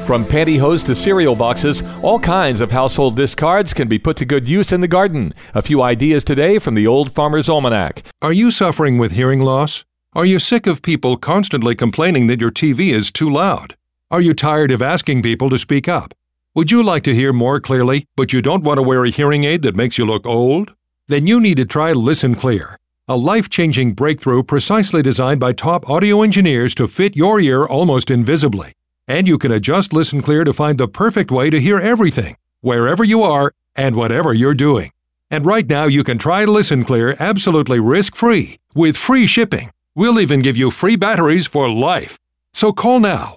From pantyhose to cereal boxes, all kinds of household discards can be put to good use in the garden. A few ideas today from the Old Farmer's Almanac. Are you suffering with hearing loss? Are you sick of people constantly complaining that your TV is too loud? Are you tired of asking people to speak up? Would you like to hear more clearly, but you don't want to wear a hearing aid that makes you look old? Then you need to try Listen Clear, a life-changing breakthrough precisely designed by top audio engineers to fit your ear almost invisibly. And you can adjust Listen Clear to find the perfect way to hear everything, wherever you are and whatever you're doing. And right now you can try Listen Clear absolutely risk-free with free shipping. We'll even give you free batteries for life. So call now,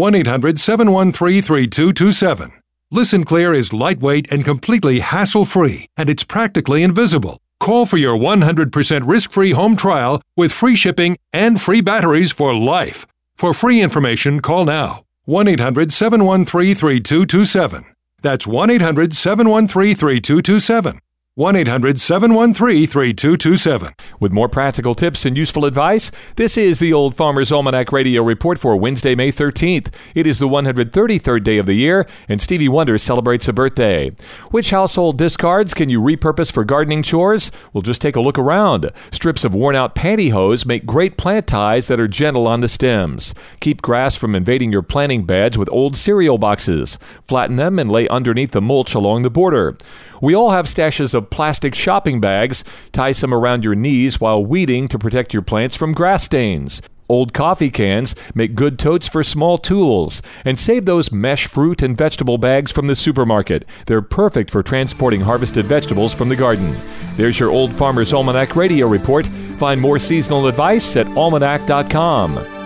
1-800-713-3227. Listen Clear is lightweight and completely hassle-free, and it's practically invisible. Call for your 100% risk-free home trial with free shipping and free batteries for life. For free information, call now, 1-800-713-3227. That's 1-800-713-3227. 1-800-713-3227. With more practical tips and useful advice, this is the Old Farmer's Almanac Radio Report for Wednesday, May 13th. It is the 133rd day of the year, and Stevie Wonder celebrates a birthday. Which household discards can you repurpose for gardening chores? Well, just take a look around. Strips of worn-out pantyhose make great plant ties that are gentle on the stems. Keep grass from invading your planting beds with old cereal boxes. Flatten them and lay underneath the mulch along the border. We all have stashes of plastic shopping bags. Tie some around your knees while weeding to protect your plants from grass stains. Old coffee cans make good totes for small tools. And save those mesh fruit and vegetable bags from the supermarket. They're perfect for transporting harvested vegetables from the garden. There's your Old Farmer's Almanac Radio Report. Find more seasonal advice at almanac.com.